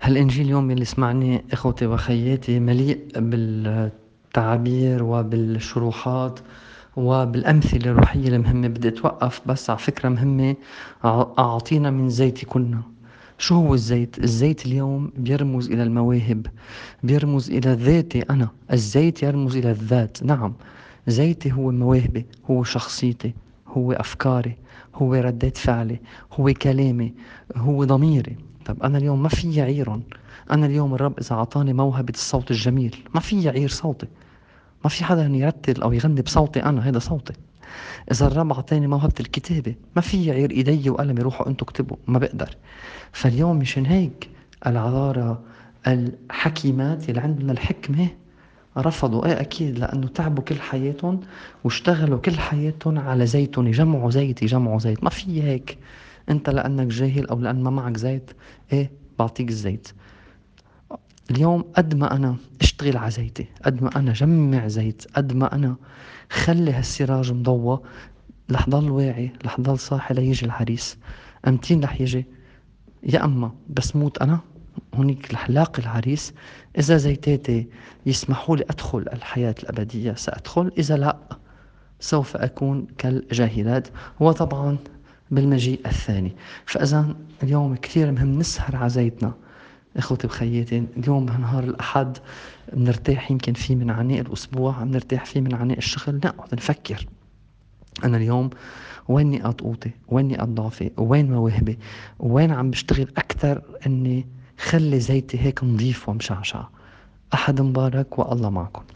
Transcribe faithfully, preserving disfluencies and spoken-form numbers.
هالإنجيل اليوم يلي سمعني إخوتي وأخياتي مليء بالتعابير وبالشروحات وبالأمثلة الروحية المهمة. بدي أتوقف بس على فكرة مهمة. أعطينا من زيت كلنا. شو هو الزيت؟ الزيت اليوم بيرمز إلى المواهب، بيرمز إلى ذاتي أنا. الزيت يرمز إلى الذات. نعم، زيتي هو مواهبي، هو شخصيتي، هو أفكاري، هو ردات فعلي، هو كلامي، هو ضميري. طب أنا اليوم ما في يعيرهم. أنا اليوم الرب إذا أعطاني موهبة الصوت الجميل ما في يعير صوتي. ما في حدا يرتل أو يغني بصوتي، أنا هذا صوتي. إذا الرب أعطاني موهبة الكتابة ما في يعير إيدي وقلمي روحوا أنتوا اكتبوا، ما بقدر. فاليوم مشان هيك العذارى الحكيمات اللي عندنا الحكمة رفضوا. ايه اكيد، لانه تعبوا كل حياتهم واشتغلوا كل حياتهم على زيتهم، يجمعوا زيت يجمعوا زيت. ما في هيك انت لانك جاهل او لان ما معك زيت ايه بعطيك الزيت. اليوم قد ما انا اشتغل على زيتي، قد ما انا جمع زيت، قد ما انا خلي هالسراج مضوى، رح ضل واعي، رح ضل صاحي ليجي العريس. امتين رح يجي؟ يا اما بس موت انا هونيك رح لاقي العريس. اذا زيتاتي يسمحوا لي ادخل الحياة الابدية سادخل، اذا لا سوف اكون كالجاهلات، وطبعا بالمجيء الثاني. فاذا اليوم كثير مهم نسهر على زيتنا. اخوتي بخياتي، اليوم نهار الاحد بنرتاح يمكن فيه من عناء الاسبوع، بنرتاح فيه من عناء الشغل، نقعد نفكر أنا اليوم وين نقاط قوتي، وين نقاط ضعفي، وين مواهبي، وين عم بشتغل أكتر إني خلي زيتي هيك نظيف ومشعشع. أحد مبارك والله معكم.